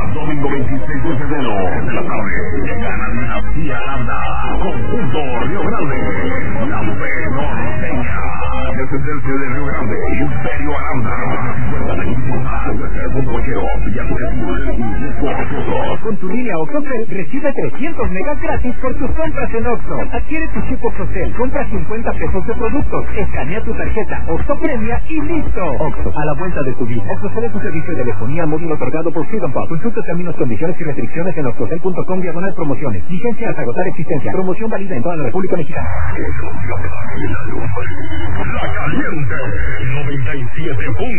domingo 26 de febrero, de la tarde, llegan a Dinastía Aranda, conjunto Río Grande, la fe norteña, descendencia de Río Grande, Imperio Aranda, con tu línea Oxocel recibe 300 megas gratis por tus compras en Oxxo. Adquiere tu chip Oxocel, compra 50 pesos de productos, escanea tu tarjeta Oxxo Premia y listo. Oxxo, a la vuelta de tu vida. Oxxocel es un servicio de telefonía móvil otorgado por Freedom Pop. Consulta términos, condiciones y restricciones en oxxocel.com/promociones. Vigencia hasta agotar existencia. Promoción válida en toda la República Mexicana. La caliente 97.